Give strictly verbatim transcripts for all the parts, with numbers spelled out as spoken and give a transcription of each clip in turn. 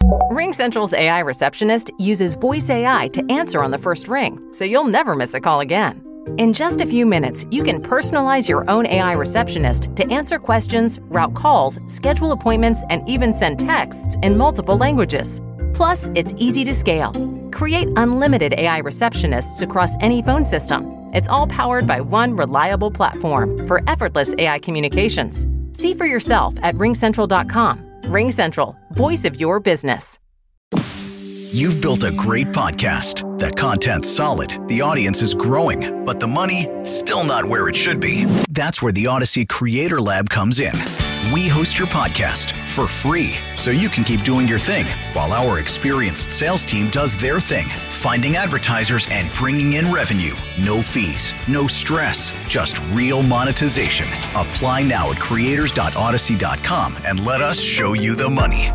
RingCentral's A I receptionist uses voice A I to answer on the first ring, so you'll never miss a call again. In just a few minutes, you can personalize your own A I receptionist to answer questions, route calls, schedule appointments, and even send texts in multiple languages. Plus, it's easy to scale. Create unlimited A I receptionists across any phone system. It's all powered by one reliable platform for effortless A I communications. See for yourself at ring central dot com. RingCentral, voice of your business. You've built a great podcast. That content's solid, the audience is growing, but the money, still not where it should be. That's where the Odyssey Creator Lab comes in. We host your podcast for free, so you can keep doing your thing, while our experienced sales team does their thing, finding advertisers and bringing in revenue. No fees, no stress, just real monetization. Apply now at creators dot odyssey dot com and let us show you the money.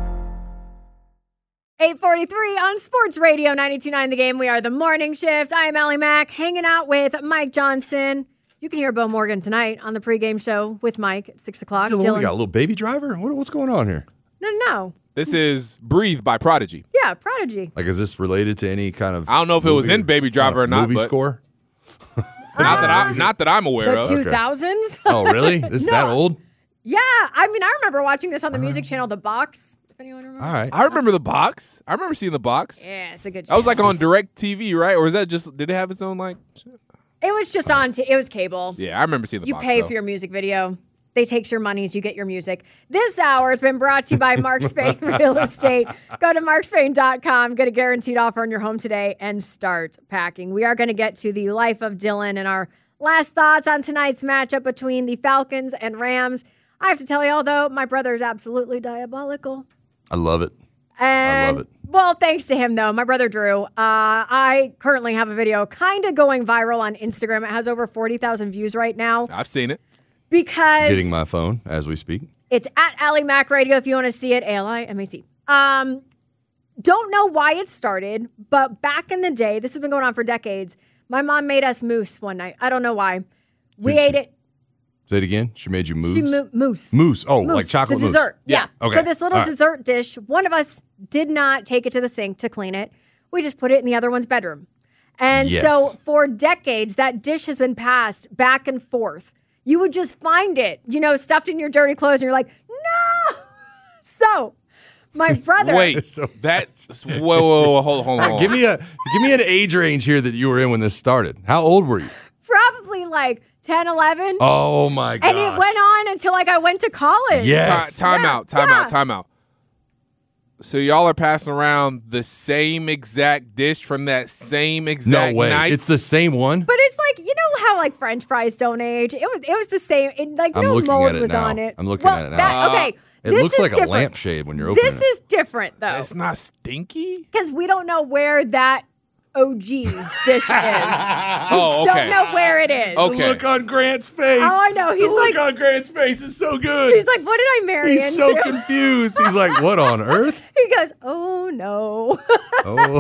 eight forty-three on Sports Radio ninety-two point nine The Game. We are the Morning Shift. I am Allie Mack, hanging out with Mike Johnson. You can hear Bo Morgan tonight on the pregame show with Mike at six o'clock. Dylan, Dylan. We got a little baby driver? What, what's going on here? No, no, no. This is Breathe by Prodigy. Yeah, Prodigy. Like, is this related to any kind of I don't know if it was in Baby Driver or not. Movie but score? not, that I, not that I'm aware The of. two thousands? Okay. Oh, really? This is No. that old? Yeah. I mean, I remember watching this on the music channel, The Box, if anyone remembers. All right. I remember The Box. I remember seeing The Box. Yeah, it's a good show. That was like on Direct T V, right? Or is that just, did it have its own like? It was just on, t- it was cable. Yeah, I remember seeing The You Box. pay though. for your music video. They take your monies, you get your music. This hour has been brought to you by Mark Spain Real Estate. Go to mark spain dot com, get a guaranteed offer on your home today, and start packing. We are going to get to the life of Dylan and our last thoughts on tonight's matchup between the Falcons and Rams. I have to tell you all, though, my brother is absolutely diabolical. I love it. And, I love it. Well, thanks to him, though, my brother Drew. Uh, I currently have a video kind of going viral on Instagram. It has over forty thousand views right now. I've seen it. Because Getting my phone as we speak. it's at Allie Mac Radio if you want to see it. A L I M A C. Um, don't know why it started, but back in the day, this has been going on for decades. My mom made us mousse one night. I don't know why. We Did ate she- it. Say it again. She made you moves? She mo- mousse. Mousse. Oh, Mousse, like chocolate the mousse. dessert. Yeah. Okay. So this little All right. dessert dish, one of us did not take it to the sink to clean it. We just put it in the other one's bedroom. And Yes. so for decades, that dish has been passed back and forth. You would just find it, you know, stuffed in your dirty clothes, and you're like, no. So my brother. Wait, So that's whoa, whoa, whoa, hold, hold on. hold on. Give me a give me an age range here that you were in when this started. How old were you? Probably like ten, eleven. Oh my god! And it went on until like I went to college. Yes. Ti- time Yeah, out, time yeah. out, time out. So y'all are passing around the same exact dish from that same No exact way. night? It's the same one. But it's like, you know how like French fries don't age? It was it was the same. It, like I'm no looking mold at it was now. on it. I'm looking well, at it now. That, okay. It this looks is like different. a lampshade when you're opening This it. is different though. It's not stinky? Because we don't know where that O G dish is. Oh, Don't okay. know where it is. Okay. The look on Grant's face. Oh, I know. He's the look like- on Grant's face is so good. He's like, what did I marry He's so into? confused. He's like, what on earth? He goes, oh no. Oh.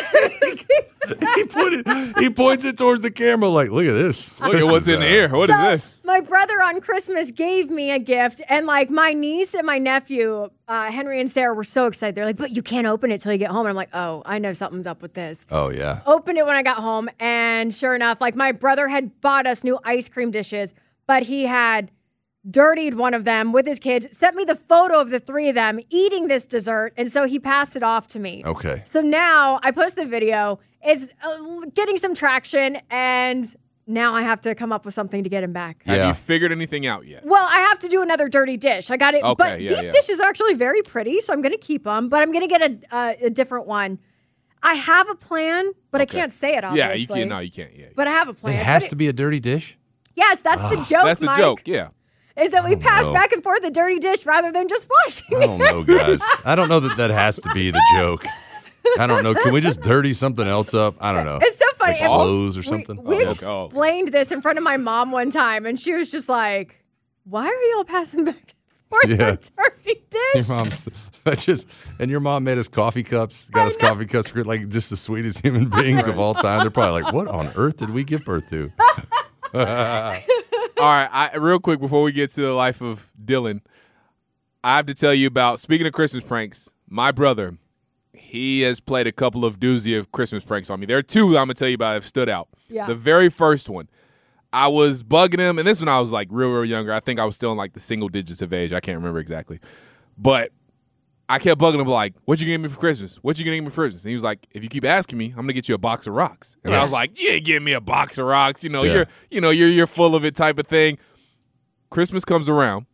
he put it. He points it towards the camera like, look at this. Look This at what's is, in uh, here. What is So, this? My brother on Christmas gave me a gift, and like my niece and my nephew, uh, Henry and Sarah, were so excited. They're like, but you can't open it till you get home. And I'm like, oh, I know something's up with this. Oh yeah. Opened it when I got home, and sure enough, like my brother had bought us new ice cream dishes, but he had dirtied one of them with his kids, sent me the photo of the three of them eating this dessert, and so he passed it off to me. Okay. So now I post the video. It's uh, getting some traction, and now I have to come up with something to get him back. Have Yeah. you figured anything out yet? Well, I have to do another dirty dish. I got it, Okay, but yeah, these yeah. dishes are actually very pretty, so I'm going to keep them. But I'm going to get a, uh, a different one. I have a plan, but I Okay. can't say it. Obviously. Yeah, you can't. No, you can't. Yeah. But I have a plan. It has But to be a dirty dish. Yes, that's the joke. That's the Mike, joke. Yeah. Is that we pass no. back and forth the dirty dish rather than just washing I don't it. know, guys. I don't know that that has to be the joke. I don't know. Can we just dirty something else up? I don't know. It's so funny. Like And clothes or we- something? We, Oh, okay. Oh. explained this in front of my mom one time, and she was just like, "Why are y'all passing back and forth Yeah. the dirty Your dish?" mom's I just and your mom made us coffee cups. Got us coffee cups for like just the sweetest human beings of all time. They're probably like, "What on earth did we give birth to?" All right, I, real quick before we get to the life of Dylan, I have to tell you about, speaking of Christmas pranks, my brother, he has played a couple of doozy of Christmas pranks on me. There are two I'm going to tell you about that have stood out. Yeah. The very first one, I was bugging him, and this one I was like real, real younger. I think I was still in like the single digits of age. I can't remember exactly. But I kept bugging him like, what you gonna give me for Christmas? What you gonna give me for Christmas? And he was like, if you keep asking me, I'm gonna get you a box of rocks. And yes. I was like, you ain't getting me a box of rocks. You know, yeah. you're you know, you're you're full of it type of thing. Christmas comes around.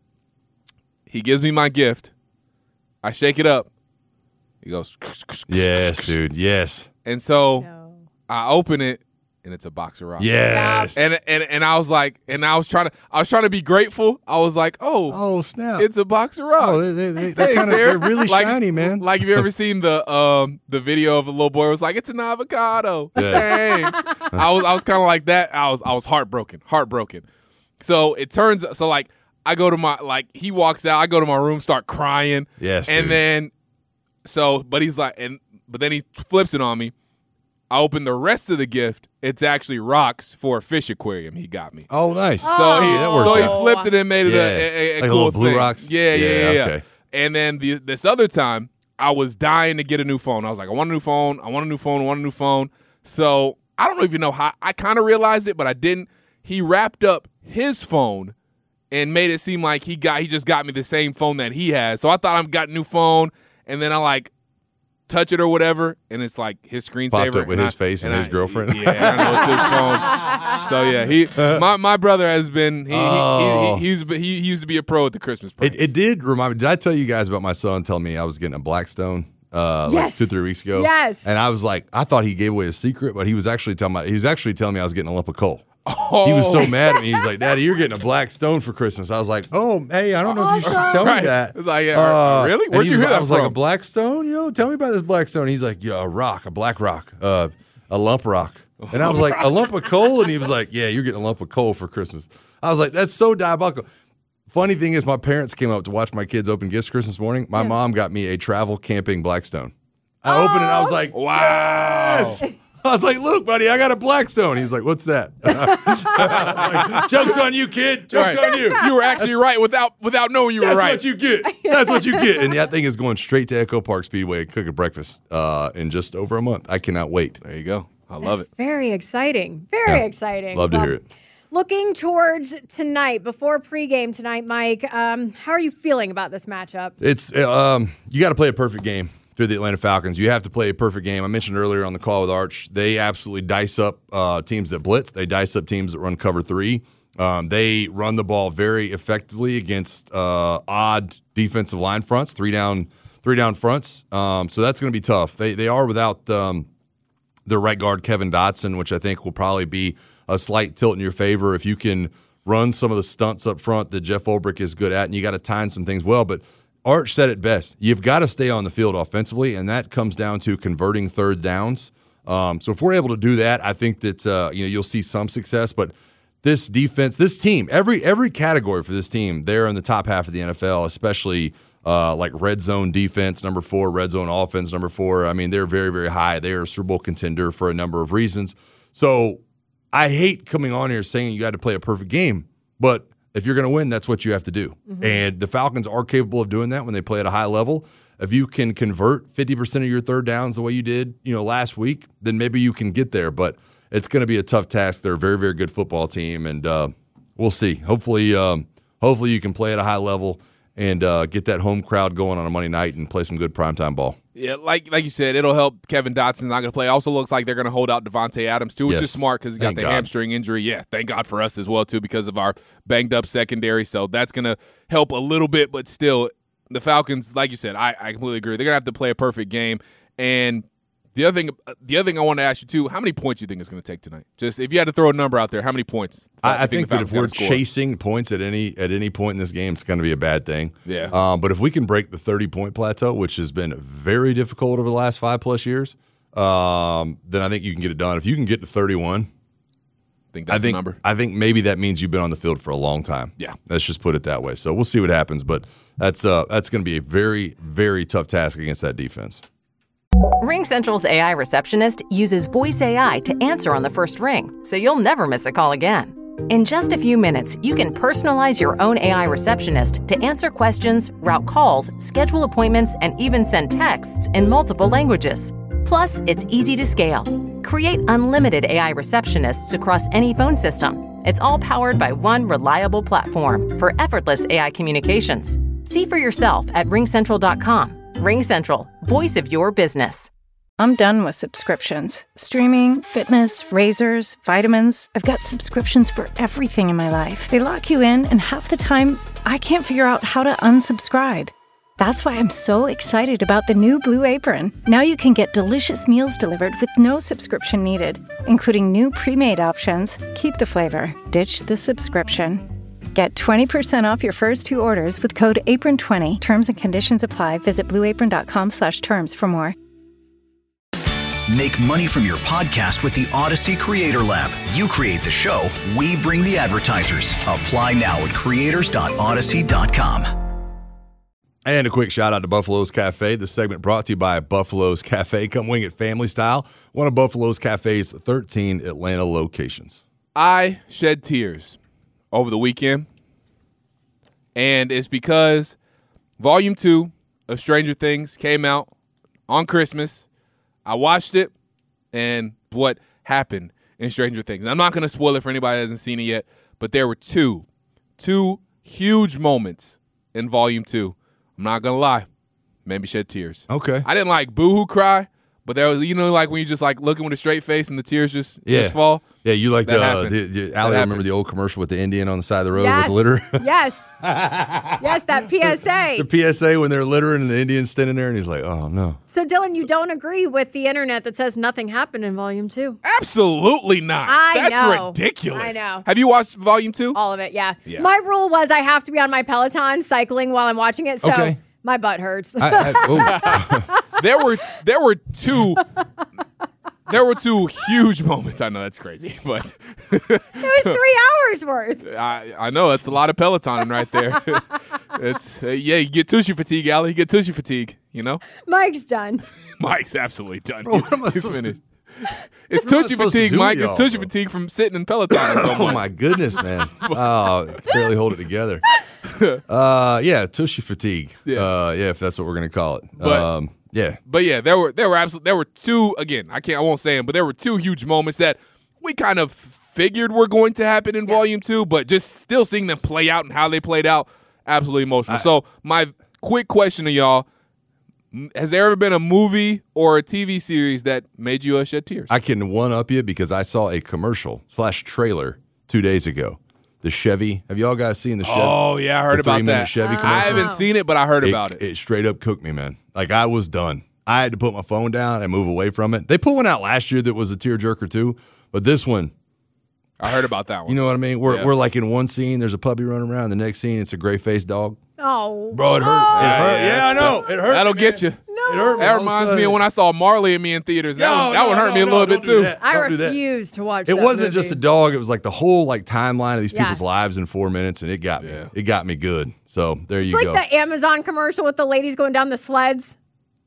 He gives me my gift. I shake it up. He goes, yes, dude, yes. And so No. I open it, and it's a box of rocks. Yes. And and and I was like, and I was trying to, I was trying to be grateful. I was like, oh, oh snap, it's a box of rocks. Oh, they, they, they, they're, Thanks, kinda, Eric. they're really like, shiny, man. Like, have you ever seen the um the video of a little boy who was like, it's an avocado. Yeah. Thanks. I was I was kind of like that. I was I was heartbroken, heartbroken. So it turns so like I go to my like he walks out. I go to my room, start crying. Yes, and dude. then so but he's like and but then he flips it on me. I open the rest of the gift. It's actually rocks for a fish aquarium he got me. Oh, nice. So he yeah, that worked so he out. flipped it and made it Yeah. a, a, a Like cool little blue thing. rocks? Yeah, yeah, Yeah, yeah. yeah. okay. And then the, this other time, I was dying to get a new phone. I was like, I want a new phone. I want a new phone. I want a new phone. So I don't even know how. I kind of realized it, but I didn't. He wrapped up his phone and made it seem like he got. He just got me the same phone that he has. So I thought I got a new phone, and then I like. touch it or whatever, and it's like his screensaver. Popped up with and his I, face and, and his I, girlfriend. Yeah, I know it's his phone. So yeah, he my, my brother has been he, Oh. he, he, he's he, he used to be a pro at the Christmas pranks. It, it did remind me. Did I tell you guys about my son telling me I was getting a Blackstone uh, Yes. like two, three weeks ago? Yes. And I was like, I thought he gave away a secret, but he was actually telling me he was actually telling me I was getting a lump of coal. Oh. He was so mad at me. He was like, Daddy, you're getting a Blackstone for Christmas. I was like, oh, hey, I don't know if you should tell Right. me that. It's like, yeah, uh, really? and Where'd he you was hear like- that I was like, from? a Blackstone? You know, tell me about this Blackstone. He's like, yeah, a rock, a black rock, uh, a lump rock. And I was like, a lump of coal? And he was like, yeah, you're getting a lump of coal for Christmas. I was like, that's so diabolical. Funny thing is, my parents came up to watch my kids open gifts Christmas morning. My mom got me a travel camping Blackstone. I opened it and I was like, Wow. yes! I was like, look, buddy, I got a Blackstone. He's like, what's that? Like, joke's on you, kid. Joke's Right. on you. You were actually right without without knowing you were That's right. what you get. That's what you get. And that thing is going straight to Echo Park Speedway and cooking breakfast uh, in just over a month. I cannot wait. There you go. I love That's it. very exciting. Very Yeah. exciting. Love to Well, hear it. Looking towards tonight, before pregame tonight, Mike, um, how are you feeling about this matchup? It's um, you got to play a perfect game for the Atlanta Falcons. You have to play a perfect game. I mentioned earlier on the call with Arch, they absolutely dice up uh, teams that blitz. They dice up teams that run cover three. Um, they run the ball very effectively against uh, odd defensive line fronts, three down, three down fronts. Um, so that's going to be tough. They they are without um, their right guard Kevin Dotson, which I think will probably be a slight tilt in your favor if you can run some of the stunts up front that Jeff Ulbrich is good at, and you got to time some things well. But Arch said it best. You've got to stay on the field offensively, and that comes down to converting third downs. Um, so if we're able to do that, I think that uh, you know you'll see some success. But this defense, this team, every every category for this team, they're in the top half of the N F L, especially uh, like red zone defense, number four, red zone offense, number four. I mean, they're very, very high. They are a Super Bowl contender for a number of reasons. So I hate coming on here saying you got to play a perfect game, but if you're going to win, that's what you have to do. Mm-hmm. And the Falcons are capable of doing that when they play at a high level. If you can convert fifty percent of your third downs the way you did, you know, last week, then maybe you can get there. But it's going to be a tough task. They're a very, very good football team, and uh, we'll see. Hopefully, um, hopefully you can play at a high level and uh, get that home crowd going on a Monday night and play some good primetime ball. Yeah, like like you said, it'll help. Kevin Dotson's not going to play. Also looks like they're going to hold out Devontae Adams, too, which Yes. is smart because he got Thank the God. hamstring injury. Yeah, thank God for us as well, too, because of our banged-up secondary. So that's going to help a little bit, but still, the Falcons, like you said, I, I completely agree. They're going to have to play a perfect game. And the other thing the other thing I want to ask you, too, how many points do you think it's going to take tonight? Just if you had to throw a number out there, how many points? I, I do you think the that if Falcons we're gotta score? chasing points at any at any point in this game, it's going to be a bad thing. Yeah. Um, but if we can break the thirty-point plateau, which has been very difficult over the last five-plus years, um, then I think you can get it done. If you can get to thirty-one, I think that's I think the number. I think maybe that means you've been on the field for a long time. Yeah. Let's just put it that way. So we'll see what happens, but that's uh, that's going to be a very, very tough task against that defense. RingCentral's A I receptionist uses voice A I to answer on the first ring, so you'll never miss a call again. In just a few minutes, you can personalize your own A I receptionist to answer questions, route calls, schedule appointments, and even send texts in multiple languages. Plus, it's easy to scale. Create unlimited A I receptionists across any phone system. It's all powered by one reliable platform for effortless A I communications. See for yourself at ring central dot com. RingCentral, voice of your business. I'm done with subscriptions. Streaming, fitness, razors, vitamins. I've got subscriptions for everything in my life. They lock you in, and half the time, I can't figure out how to unsubscribe. That's why I'm so excited about the new Blue Apron. Now you can get delicious meals delivered with no subscription needed, including new pre-made options. Keep the flavor, ditch the subscription. Get twenty percent off your first two orders with code apron twenty. Terms and conditions apply. Visit blue apron dot com slash terms for more. Make money from your podcast with the Odyssey Creator Lab. You create the show, we bring the advertisers. Apply now at creators dot odyssey dot com. And a quick shout out to Buffalo's Cafe. This segment brought to you by Buffalo's Cafe. Come wing it family style. One of Buffalo's Cafe's thirteen Atlanta locations. I shed tears over the weekend, and it's because Volume two of Stranger Things came out on Christmas. I watched it, and what happened in Stranger Things. And I'm not going to spoil it for anybody that hasn't seen it yet, but there were two, two huge moments in Volume two. I'm not going to lie. Made me shed tears. Okay. I didn't like boohoo cry, but there was, you know, like when you just like looking with a straight face and the tears just, Yeah. just fall. Yeah, you like That the, uh, happened. the, the That Allie, remember happened. the old commercial with the Indian on the side of the road Yes. with the litter? Yes. Yes, that P S A. The P S A when they're littering and the Indian's standing there and he's like, oh, no. So, Dylan, you don't agree with the internet that says nothing happened in Volume two? Absolutely not. I That's know. ridiculous. I know. Have you watched Volume two? All of it, yeah. Yeah. My rule was I have to be on my Peloton cycling while I'm watching it, so Okay. my butt hurts. I, I, oh. There were there were two there were two huge moments. I know that's crazy, but It was three hours worth. I I know that's a lot of Peloton right there. It's uh, yeah, you get tushy fatigue, Allie. You get tushy fatigue. You know, Mike's done. Mike's absolutely done. Bro, what am I He's supposed to- finished. It's What am I tushy supposed to fatigue, do, Mike. It's y'all, tushy bro? fatigue from sitting in Peloton so Oh much. my goodness, man! Oh, I can barely hold it together. Uh, yeah, tushy fatigue. Yeah. uh, yeah, if that's what we're gonna call it. But- um, yeah, But yeah, there were there were absolutely there were two again. I can't I won't say them, but there were two huge moments that we kind of figured were going to happen in Volume Two, but just still seeing them play out and how they played out, absolutely emotional. so my quick question to y'all: m- has there ever been a movie or a T V series that made you uh, shed tears? I can one up you because I saw a commercial slash trailer two days ago. The Chevy. Have y'all guys seen the Chevy? oh yeah, I heard the about three-minute that. Chevy I commercial? haven't seen it, but I heard about it. It straight up cooked me, man. Like I was done. I had to put my phone down and move away from it. They put one out last year that was a tearjerker too, but this one, I heard about that one. you know what I mean? We're Yeah. we're like in one scene, there's a puppy running around. The next scene, it's a gray faced dog. Oh. Bro, it hurt. Oh. It hurt. Yeah, Yeah, I know. It hurt. That'll me, get man. you. It hurt me. That All of a reminds me sudden. of when I saw Marley and Me in theaters. That, No, one, that no, one hurt no, me a no, little don't bit do too. that. I Don't do that. refuse to watch It that wasn't movie. just a dog. It was like the whole like timeline of these Yeah. people's lives in four minutes, and it got me. Yeah. It got me good. So there you It's go. like the Amazon commercial with the ladies going down the sleds.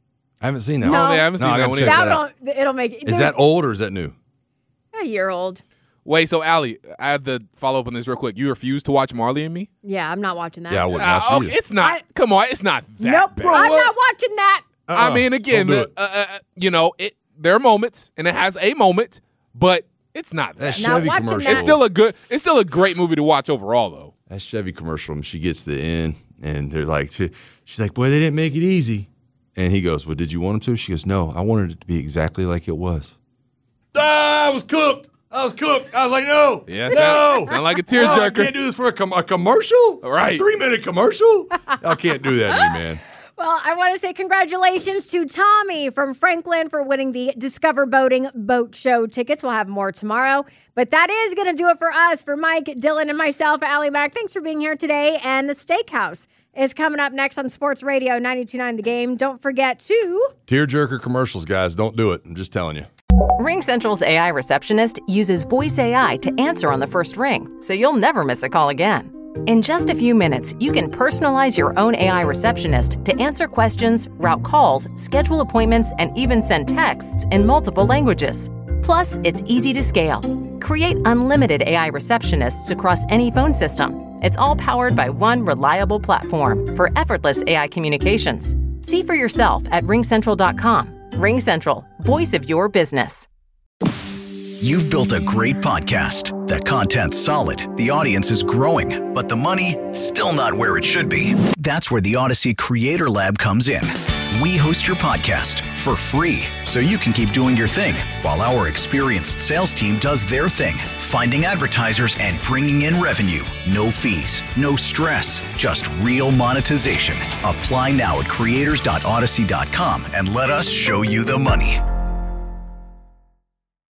I haven't seen that. No. one. Oh, yeah, I haven't No, seen I that gotta one check either. That that out. don't, it'll make Is that old or is that new? A year old. Wait, so Allie, I had to follow up on this real quick. You refuse to watch Marley and Me? Yeah, I'm not watching that. Yeah, I wouldn't Ah, watch okay, either. it's not. I- come on, it's not that Nope. bad. I'm what? not watching that. I Uh-uh. mean, again, Don't do the, it. uh, uh, you know, it. There are moments, and it has a moment, but it's not that. That Not Chevy watching commercial. that. It's still a good. It's still a great movie to watch overall, though. that Chevy commercial. And she gets to the end, and they're like, she's like, boy, they didn't make it easy. And he goes, well, did you want them to? She goes, no, I wanted it to be exactly like it was. Ah, I was cooked. I was cooked. I was like, no, Yeah, no. sound, sound like a No, I tearjerker. can't do this for a, com- a commercial. Right. A three-minute commercial. I can't do that to me, man. Well, I want to say congratulations to Tommy from Franklin for winning the Discover Boating Boat Show tickets. We'll have more tomorrow. But that is going to do it for us. For Mike, Dylan, and myself, Allie Mack, thanks for being here today. And the Steakhouse is coming up next on Sports Radio ninety-two point nine The Game. Don't forget to... Tearjerker commercials, guys. Don't do it. I'm just telling you. RingCentral's A I receptionist uses voice A I to answer on the first ring, so you'll never miss a call again. In just a few minutes, you can personalize your own A I receptionist to answer questions, route calls, schedule appointments, and even send texts in multiple languages. Plus, it's easy to scale. Create unlimited A I receptionists across any phone system. It's all powered by one reliable platform for effortless A I communications. See for yourself at ring central dot com. RingCentral, voice of your business. You've built a great podcast. The content's solid, the audience is growing, but the money still not where it should be. That's where the Odyssey Creator Lab comes in. We host your podcast for free so you can keep doing your thing while our experienced sales team does their thing, finding advertisers and bringing in revenue. No fees, no stress, just real monetization. Apply now at creators dot odyssey dot com and let us show you the money.